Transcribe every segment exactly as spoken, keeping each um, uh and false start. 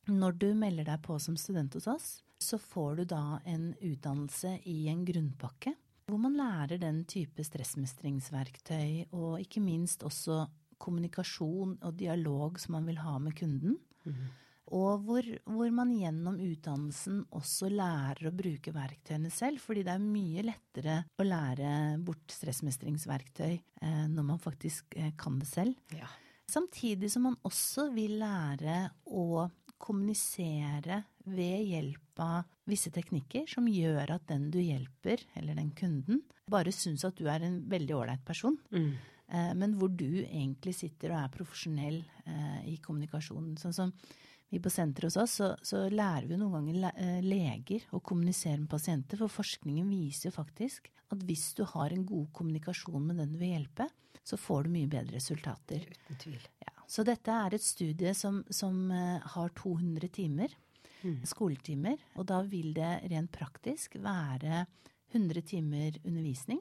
når du melder deg på som student hos oss, så får du da en utdannelse i en grunnpakke, hvor man lærer den type stressmestringsverktøy, og ikke minst også kommunikasjon og dialog som man vil ha med kunden. Mm. Og hvor, hvor man gjennom utdannelsen også lærer å bruke verktøyene selv, fordi det er mye lettere å lære bort stressmestringsverktøy eh, når man faktisk eh, kan det selv. Ja. Samtidig som man også vil lære å kommunisere ved hjelp av visse teknikker som gjør at den du hjelper, eller den kunden, bare synes at du er en veldig ordentlig person. Mm. Eh, men hvor du egentlig sitter og er profesjonell eh, i kommunikasjonen. Sånn som vi på senteret hos oss, så, så lærer vi noen ganger le, eh, leger å kommunisere med pasienter, for forskningen viser jo faktisk at hvis du har en god kommunikasjon med den du vil hjelpe, så får du mye bedre resultater. Uten tvil. Ja. Så dette er et studie som, som uh, har to hundre timer, mm. skoletimer, og da vil det rent praktisk være hundre timer undervisning,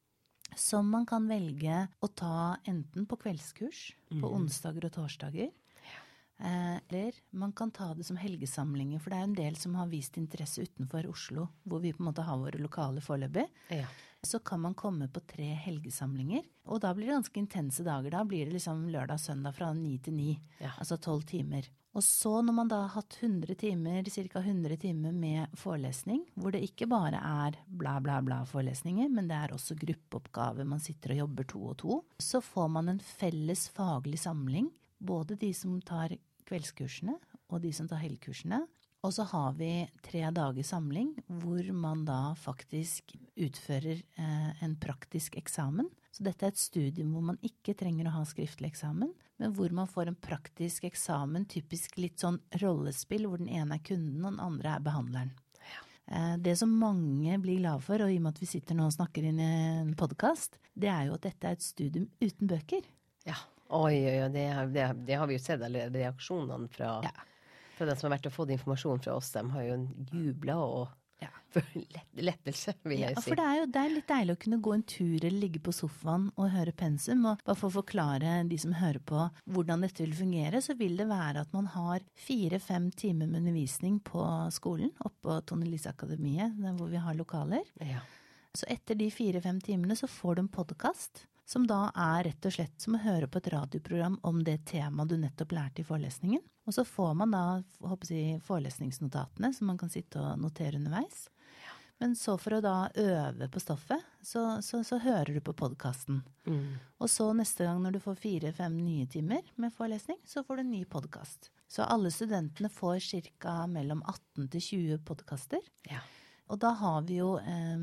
som man kan velge å ta enten på kveldskurs, mm. på onsdager og torsdager, ja. eh, eller man kan ta det som helgesamlinger, for det er en del som har vist interesse utenfor Oslo, hvor vi på en måte har våre lokale foreløpig. Ja. Så kan man komme på tre helgesamlinger, og da blir det ganske intense dager. Da blir det liksom lørdag og søndag fra ni til ni, ja. Altså tolv timer. Og så når man da har hatt hundre timer, cirka hundre timer med forelesning, hvor det ikke bare er bla bla bla forelesninger, men det er også gruppeoppgaver, man sitter og jobber to og to, så får man en felles faglig samling, både de som tar kveldskursene og de som tar helgkursene. Og så har vi tre dager samling, hvor man da faktisk utfører eh, en praktisk eksamen. Så dette er et studium hvor man ikke trenger å ha skriftlig eksamen, men hvor man får en praktisk eksamen, typisk litt sånn rollespill, hvor den ene er kunden og den andre er behandleren. Ja. Eh, det som mange blir glad for, og i og med at vi sitter nå og snakker inn i en podcast, det er jo at dette er et studium uten bøker. Ja, oi, oi, oi, det, det, det har vi jo sett, eller reaksjonene fra... Ja. For den som har vært og fått informasjon fra oss, de har jo jublet og ja. For lett, lettelse, vil jeg ja, si. For det er jo det er litt deilig å kunne gå en tur eller ligge på sofaen og høre pensum, og bare for å forklare de som hører på hvordan dette vil fungere, så vil det være at man har fire-fem timer med undervisning på skolen, oppe på Tone Lise Akademiet, hvor vi har lokaler. Ja. Så etter de fire-fem timene så får du en podcast, som da er rett og slett som å høre på et radioprogram om det temaet du nettopp lærte i forelesningen. Og så får man da, håper jeg, forelesningsnotatene som man kan sitte og notere underveis. Ja. Men så for å da øve på stoffet, så, så, så hører du på podcasten. Mm. Og så neste gang når du får fire-fem nye timer med forelesning, så får du en ny podcast. Så alle studentene får cirka mellom atten til tjue podcaster. Ja. Og da har vi jo... Eh,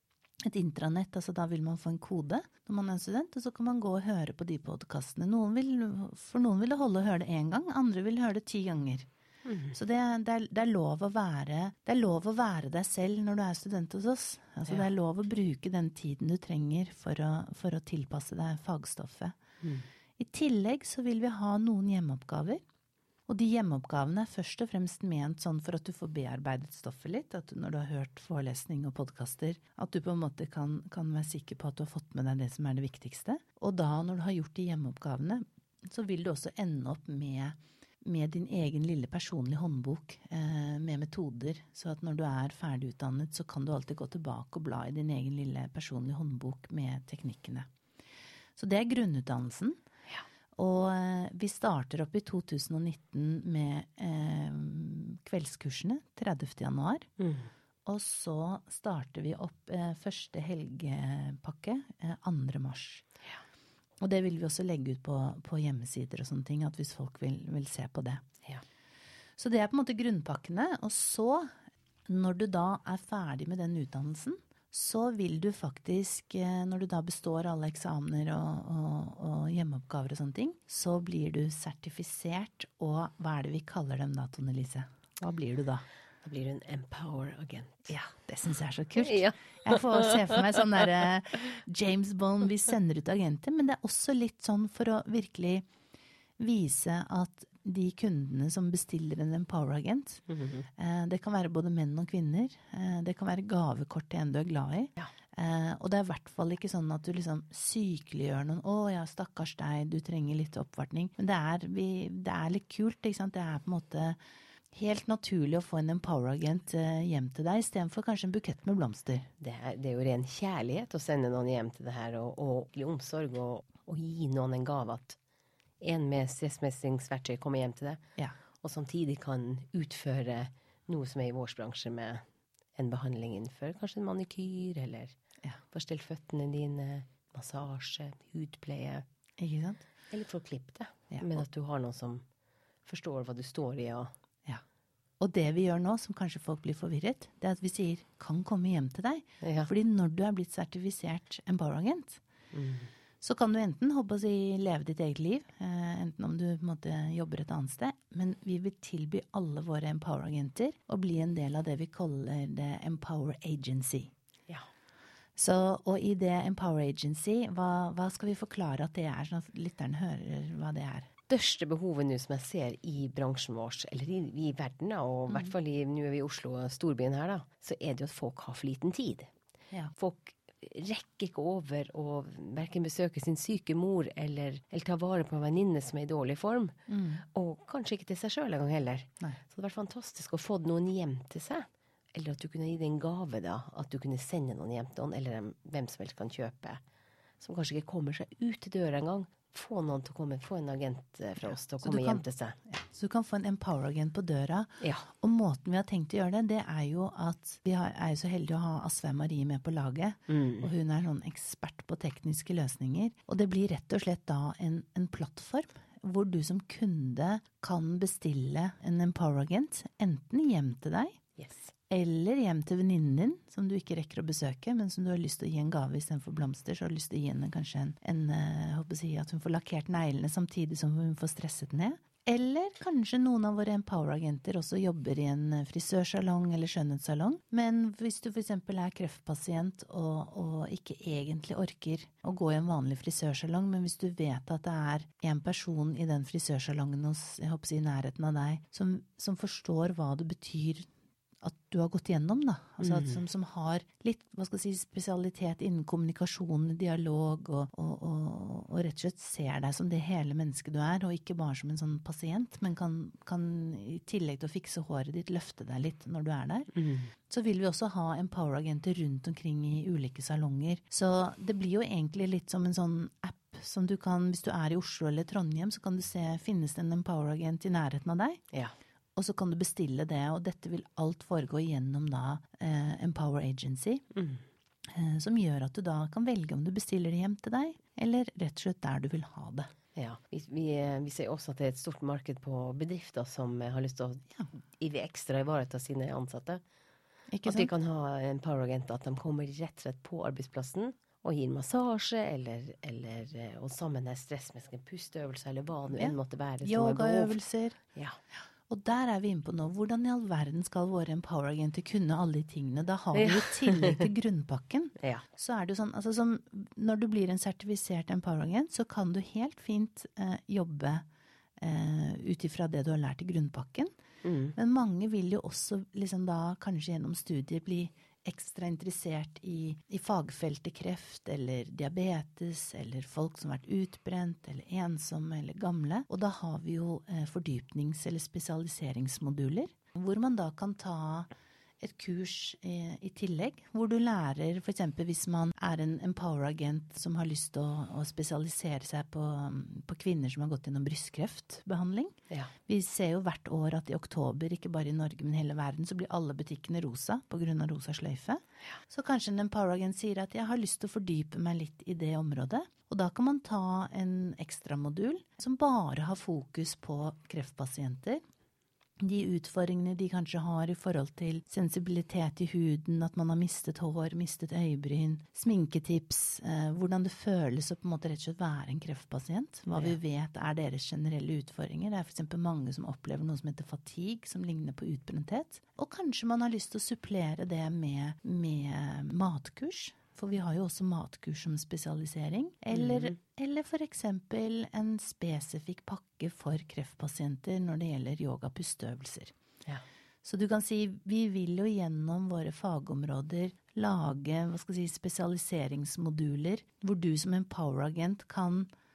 et intranett, altså da vil man få en kode når man er en student, og så kan man gå og høre på de podcastene. Noen vil, for noen vil det holde å høre det en gang, andre vil høre det ti ganger. Mm. Så det, det, er, det, er lov å være, det er lov å være deg selv når du er student hos oss. Altså ja. Det er lov å bruke den tiden du trenger for å, for å tilpasse deg fagstoffet. Mm. I tillegg så vil vi ha noen hjemmeoppgaver. Og de hjemmeoppgavene er først og fremst ment sånn for at du får bearbeidet stoffet litt, at du, når du har hørt forelesning og podcaster, at du på en måte kan, kan være sikker på at du har fått med deg det som er det viktigste. Og da, når du har gjort de hjemmeoppgavene, så vil du også ende opp med, med din egen lille personlige håndbok eh, med metoder, så at når du er ferdig utdannet, så kan du alltid gå tilbake og bla i din egen lille personlige håndbok med teknikkene. Så det er grunnutdannelsen. Og vi starter opp i to tusen og nitten med eh, kveldskursene, tredivte januar. Mm. Og så starter vi opp eh, første helgepakke, eh, andre mars. Ja. Og det vil vi også legge ut på, på hjemmesider og sånne ting, at hvis folk vil, vil se på det. Ja. Så det er på en måte grunnpakkene. Og så, når du da er ferdig med den utdannelsen, så vil du faktisk, når du da består alle eksamener og, og, og hjemmeoppgaver og sånne ting, så blir du sertifisert, og hva er det vi kaller dem da, Tone Lise? Hva blir du da? Da blir du en empower-agent. Ja, det synes jeg er så kult. Ja. Jeg får se for meg sånn der James Bond, vi sender ut agenter, men det er også litt sånn for å virkelig vise at de kundene som bestiller en Empower-agent, mm-hmm. eh, det kan være både menn og kvinner, eh, det kan være gavekort til en du er glad i, ja. eh, og det er i hvert fall ikke sånn at du liksom sykeliggjør noen, å ja, stakkars deg, du trenger litt oppvartning, men det er, vi, det er litt kult, ikke sant? Det er på en måte helt naturlig å få en Empower-agent hjem til deg, i stedet for kanskje en bukett med blomster. Det er, det er jo ren kjærlighet å sende noen hjem til det her, og, og omsorg, og, og gi noen en gave at en med stressmestringsverktøy kommer hjem til deg, Ja. og samtidig kan utføre noe som er i vår bransje med en behandling innenfor, kanskje en manikyr, eller Ja. forstell føttene dine, massasje, hudpleie, Ikke sant? eller få klipp det, Ja. men at du har noen som forstår hva du står i, og Ja. Og det vi gjør nå, som kanskje folk blir forvirret, det er at vi sier, kan komme hjem til deg. ja. Fordi når du er blitt sertifisert Empower-agent, Mm. så kan du enten håper å si, leve ditt eget liv, eh, enten om du på en måte, jobber et annet sted, men vi vil tilby alle våre Empower-agenter å bli en del av det vi kaller det Empower Agency. Ja. Så, og i det Empower Agency, hva, hva skal vi forklare at det er, sånn at lytteren hører hva det er? Største behovet nå som jeg ser i bransjen vår, eller i, i verden, da, og i hvert fall i, nå er vi i Oslo, storbyen her da, så er det jo at folk har for liten tid. Ja. Folk rekker ikke over å hverken besøke sin syke mor, eller, eller ta vare på en venninne som er i dårlig form, Mm. og kanskje ikke til seg selv en gang heller. Nei. Så det hadde vært fantastisk å få noen hjem til seg, eller at du kunne gi det en gave da, at du kunne sende noen hjem til noen, eller en, hvem som helst kan kjøpe, som kanskje ikke kommer seg ut til døra en gang. Få noen til å komme, få en agent fra oss til å Så komme du kan- hjem til seg. Ja. Så du kan få en Empower-agent på døra. Ja. Og måten vi har tenkt å gjøre det, det er jo at vi har, er jo så heldige å ha Asve Marie med på laget. Mm. Og hun er sånn ekspert på tekniske løsninger. Og det blir rett og slett da en, en plattform hvor du som kunde kan bestille en Empower-agent, enten hjem til deg, Yes. eller hjem til venninnen din, som du ikke rekker å besøke, men som du har lyst til å gi en gave i stedet for blomster, så har du lyst til å gi henne kanskje en, en uh, håper å si, at hun får lakkert neglene samtidig som hun får stresset ned. Eller kanskje noen av våre Empower-agenter også jobber i en frisørsalong eller skjønnhetssalong. Men hvis du for eksempel er kreftpasient og, og ikke egentlig orker å gå i en vanlig frisørsalong, men hvis du vet at det er en person i den frisørsalongen hos, jeg håper å si, i nærheten av deg, som, som forstår hva det betyr at du har gått gjennom, da. Altså at, som, som har litt, hva skal jeg si, spesialitet innen kommunikasjon, dialog, og, og, og, og rett og slett ser deg som det hele mennesket du er, og ikke bare som en sånn pasient, men kan, kan i tillegg til å fikse håret ditt, løfte deg litt når du er der. Mm. Så vil vi også ha Empower-agenter rundt omkring i ulike salonger. Så det blir jo egentlig litt som en sånn app som du kan, hvis du er i Oslo eller Trondheim, så kan du se, finnes det en Empower-agent i nærheten av deg? Ja. Og så kan du bestille det, og dette vil alt foregå gjennom da eh, Empower Agency, Mm. eh, som gjør at du da kan velge om du bestiller det hjem til deg, eller rett og slett der du vil ha det. Ja, vi, vi, vi ser også at det er et stort marked på bedrifter som har lyst til å Ja. i det ekstra ivareta sine ansatte. Ikke At de sant? kan ha en power-agent, at de kommer rett og slett på arbeidsplassen og gir massasje, eller, eller eh, og sammen med stressmestring, pusteøvelser, eller hva det Ja. enn måtte være. som er behov. Yogaøvelser. Ja. Og der er vi inne på nå. Hvordan i all verden skal våre Empower-agenter kunne alle de tingene? Da har vi jo i tillegg til grunnpakken. Ja. Så er det jo sånn, altså som, når du blir en sertifisert Empower-agent, så kan du helt fint eh, jobbe eh, ut ifra det du har lært i grunnpakken. Mm. Men mange vil jo også liksom da kanskje gjennom studier bli ekstra interessert i, i fagfeltet kreft, eller diabetes, eller folk som har vært utbrent, eller ensomme, eller gamle. Og da har vi jo eh, fordypnings- eller spesialiseringsmoduler, hvor man da kan ta et kurs i, i tillegg, hvor du lærer, for eksempel hvis man er en Empower-agent som har lyst til å, å spesialisere seg på, på kvinner som har gått gjennom brystkreftbehandling. Ja. Vi ser jo hvert år at i oktober, ikke bare i Norge, men i hele verden, så blir alle butikkene rosa på grunn av rosa sløyfe. Ja. Så kanskje en Empower-agent sier at jeg har lyst til å fordype meg litt i det området. Og da kan man ta en ekstra modul som bare har fokus på kreftpasienter. De utfordringene de kanskje har i forhold til sensibilitet i huden, at man har mistet hår, mistet øyebryn, sminketips, eh, hvordan det føles å på en måte rett og slett være en kreftpasient, hva vi vet er deres generelle utfordringer. Det er for eksempel mange som opplever noe som heter fatigue, som ligner på utbrenthet. Og kanskje man har lyst til å supplere det med, med matkurs, for vi har jo også matkurs som spesialisering, eller, mm. eller for eksempel en spesifikk pakke for kreftpasienter når det gjelder yoga-pusteøvelser. Ja. Så du kan si, vi vil jo gjennom våre fagområder lage, hva skal jeg si, spesialiseringsmoduler, hvor du som Empower-agent kan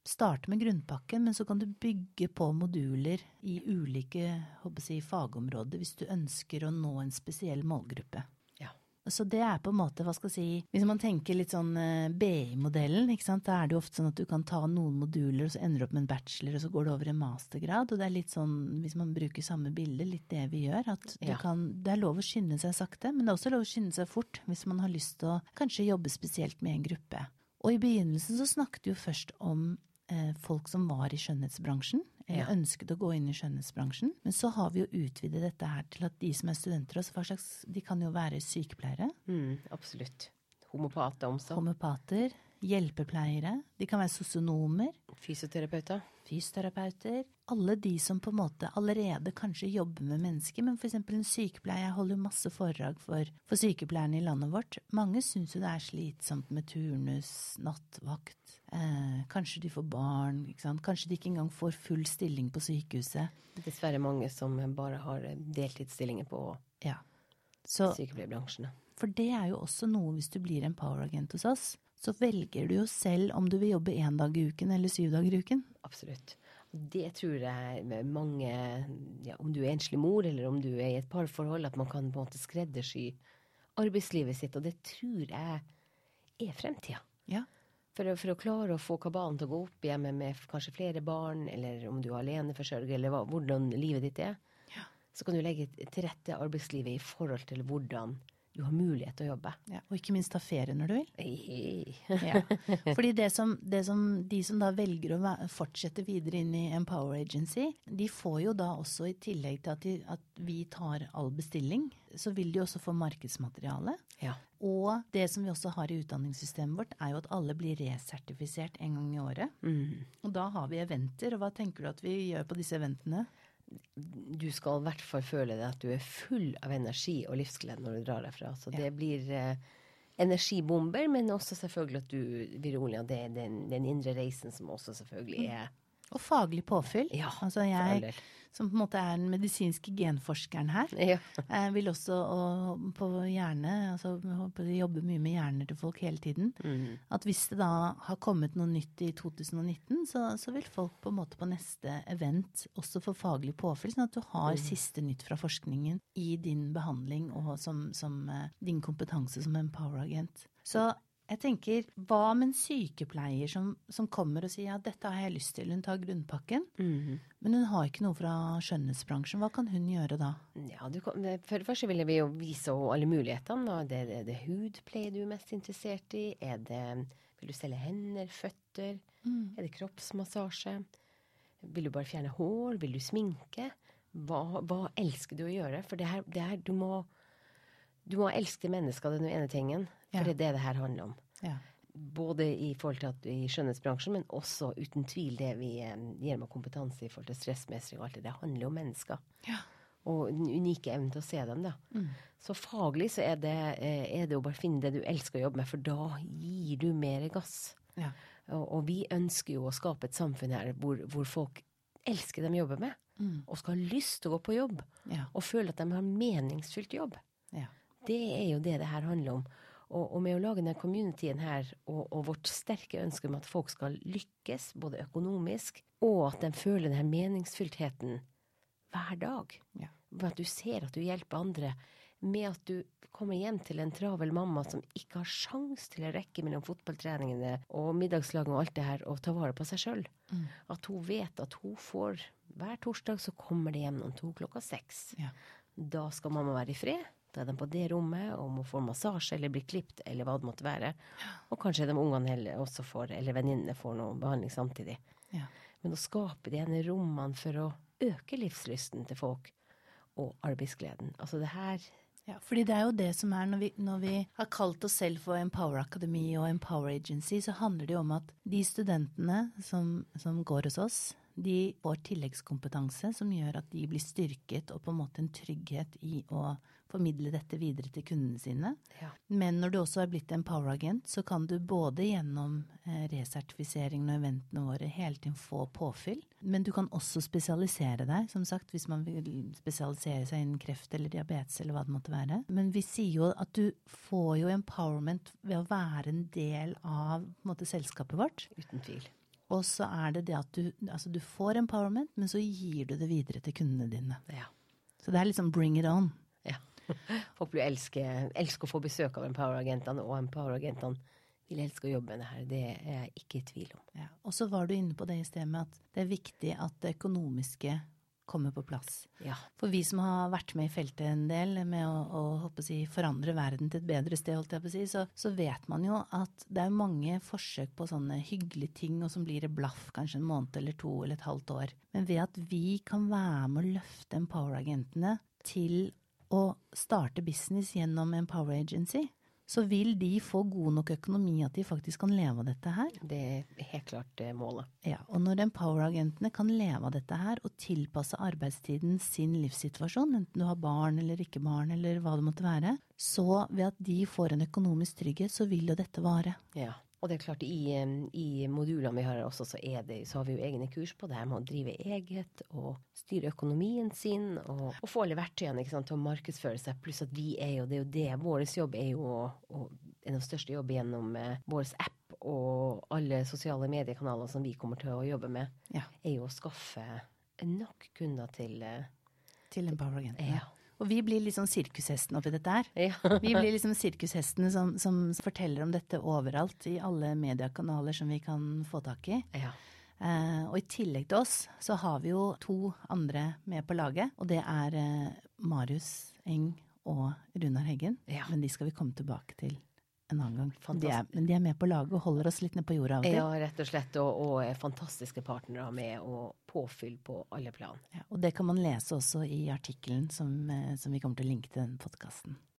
starte med grunnpakken, men så kan du bygge på moduler i ulike håper jeg, fagområder hvis du ønsker å nå en spesiell målgruppe. Ja. Så det er på en måte, hva skal jeg si, hvis man tenker litt sånn B I-modellen, ikke sant, da er det jo ofte sånn at du kan ta noen moduler, og så ender du opp med en bachelor, og så går det over en mastergrad, og det er litt sånn, hvis man bruker samme bilde, litt det vi gjør, at du Ja. kan, det er lov å skynde seg sakte, men det er også lov å skynde seg fort, hvis man har lyst til å kanskje jobbe spesielt med en gruppe. Og i begynnelsen så snakket vi jo først om eh, folk som var i skjønnhetsbransjen, eh, Ja. ønsket å gå inn i skjønnhetsbransjen, men så har vi jo utvidet dette her til at de som er studenter, også, hva slags, de kan jo være sykepleiere, Mm, absolutt. Homopater også. homeopater, hjelpepleiere, de kan være sosionomer, Fysioterapeuter. fysioterapeuter, alle de som på en måte allerede kanskje jobber med mennesker, men for eksempel en sykepleier, jeg holder jo masse foredrag for, for sykepleierne i landet vårt. Mange synes jo det er slitsomt med turnus, nattvakt, eh, kanskje de får barn, ikke sant? Kanskje de ikke engang får full stilling på sykehuset. Dessverre mange som bare har deltidsstillinger på Ja. Så, sykepleierbransjene. for det er jo også noe hvis du blir en poweragent hos oss, så velger du jo selv om du vil jobbe en dag i uken eller syv dager i uken. Absolutt. Det tror jeg med mange, ja, om du er enslig mor, eller om du er i et parforhold, at man kan på en måte skreddersy arbeidslivet sitt, og det tror jeg er fremtiden. Ja. For å, for å klare å få kabalen til å gå opp hjemme med kanskje flere barn, eller om du er aleneforsørger, eller hva, hvordan livet ditt er, Ja. så kan du legge til rette arbeidslivet i forhold til hvordan du har mulighet til å jobbe. Ja, og ikke minst ta ferie når du vil. Hei. Ja. Fordi det som, det som, de som da velger å væ- fortsette videre inn i Empower Agency, de får jo da også i tillegg til at, de, at vi tar all bestilling, så vil de også få markedsmateriale. Ja. Og det som vi også har i utdanningssystemet vårt, er jo at alle blir resertifisert en gang i året. Mm. Og da har vi eventer, og hva tenker du at vi gjør på disse eventene? Du skal i hvert fall føle det at du er full av energi og livsglede når du drar derfra. Så Ja. det blir eh, energibomber, men også selvfølgelig at du blir rolig av det, den, den indre reisen som også selvfølgelig er Og faglig påfyll. Ja, altså for all jeg, del. som på en måte er den medisinske genforskeren her, Ja. jeg vil også og, på hjerne, altså håper jeg jobber mye med hjerner til folk hele tiden, Mm. at hvis det da har kommet noe nytt i to tusen nitten, så, så vil folk på en måte på neste event også få faglig påfyll, sånn at du har Mm. siste nytt fra forskningen i din behandling og som, som eh, din kompetanse som empower-agent. Så jeg tenker, hva med en sykepleier som, som kommer og sier ja, dette har jeg lyst til, hun tar grunnpakken, Mm. men hun har ikke noe fra skjønnhetsbransjen. Hva kan hun gjøre da? Ja, du kan, for det første ville vi jo vise alle mulighetene. Da. Er det, er det hudpleie du er mest interessert i? Er det, vil du selge hender, føtter? Er det kroppsmassasje? Vil du bare fjerne hår? Vil du sminke? Hva, hva elsker du å gjøre? For det her, det her du må du må elske mennesker, den ene tingen. For Ja. det er det det her handler om. Ja. Både i forhold til at i skjønnhetsbransjen, men også uten tvil det vi eh, gir med kompetanse i forhold til stressmestring og alt det. Det handler om mennesker. Ja. Og den unike evnen til å se dem, da. Mm. Så faglig så er det, eh, er det å bare finne det du elsker å jobbe med, for da gir du mer gass. Ja. Og, og vi ønsker jo å skape et samfunn her hvor, hvor folk elsker dem jobber med, Mm. og skal ha lyst til å gå på jobb, Ja. og føle at de har meningsfylt jobb. Ja. Det er jo det det her handler om. Og, og med å lage denne communityen her, og, og vårt sterke ønske om at folk skal lykkes, både økonomisk, og at de føler denne meningsfyltheten hver dag. Ja. Med at du ser at du hjelper andre, med at du kommer hjem til en travel mamma som ikke har sjans til å rekke mellom fotballtreningene og middagslagene og alt det her, og ta vare på seg selv. Mm. At hun vet at hun får, hver torsdag så kommer det hjem noen to klokka seks. Ja. Da skal mamma være i fred. Da er de på det rommet, og må få massasje eller bli klipt, eller hva det måtte være. Og kanskje de ungene heller også får, eller venninnene får noe behandling samtidig. Ja. Men å skape de ene rommene for å øke livslysten til folk, og arbeidsgleden. Altså det her... Ja, fordi det er jo det som er, når vi, når vi har kalt oss selv for Empower Akademi og Empower Agency, så handler det jo om at de studentene som, som går hos oss, de får tilleggskompetanse som gjør at de blir styrket og på en måte en trygghet i å formidle dette videre til kundene sine. Ja. Men når du også har blitt en poweragent, så kan du både gjennom eh, resertifiseringen og eventene våre hele tiden få påfyll, men du kan også spesialisere deg, som sagt, hvis man vil spesialisere seg innen kreft eller diabetes eller hva det måtte være. Men vi sier jo at du får jo empowerment ved å være en del av på en måte, selskapet vårt. Uten tvil. Og så er det det at du, altså du får empowerment, men så gir du det videre til kundene dine. Ja. Så det er liksom bring it on. Ja. Folk blir elsker, elsker å få besøk av empower-agentene, og empower-agentene vil elske å jobbe med det her. Det er jeg ikke i tvil om. Ja. Og så var du inne på det i sted med at det er viktig at det økonomiske kommer på plass. Ja. For vi som har vært med i feltet en del med å, å håper å si, forandre verden til et bedre sted, holdt jeg på å si, så, så vet man jo at det er mange forsøk på sånne hyggelige ting, og som blir det blaff kanskje en måned eller to eller et halvt år. Men ved at vi kan være med å løfte Empower-agentene til å starte business gjennom Empower Agency, så vil de få god nok økonomi at de faktisk kan leve av dette her. Det er helt klart målet. Ja, og når Empower-agentene kan leve av dette her og tilpasse arbeidstiden sin livssituasjon, enten du har barn eller ikke barn eller hva det måtte være, så ved at de får en økonomisk trygghet, så vil jo dette vare. Ja. Og det er klart, i, i modulene vi har her også, så, er det, så har vi jo egne kurs på det her med å drive eget og styre økonomien sin, og, og få alle verktøyene, ikke sant, til å markedsføre seg. Pluss at vi er jo, det er jo det, vår jobb er jo å, en av de største jobb gjennom eh, vår app og alle sosiale mediekanaler som vi kommer til å jobbe med, Ja. er jo å skaffe nok kunder til, eh, Til Empower-agentene. Ja. Og vi blir liksom sirkushesten oppi dette her. Ja. Vi blir liksom sirkushestene som, som forteller om dette overalt i alle mediekanaler som vi kan få tak i. Ja. Eh, og i tillegg til oss så har vi jo to andre med på laget, og det er eh, Marius Eng og Runar Heggen. Ja. Men de skal vi komme tilbake til en annen gang. De er, Fantastisk. men de er med på laget og holder oss litt ned på jorda av og til. Ja, rett og slett, og, og er fantastiske partnere med å påfylle på alle plan. Ja, og det kan man lese også i artikkelen som, eh, som vi kommer til å linke til den podcasten.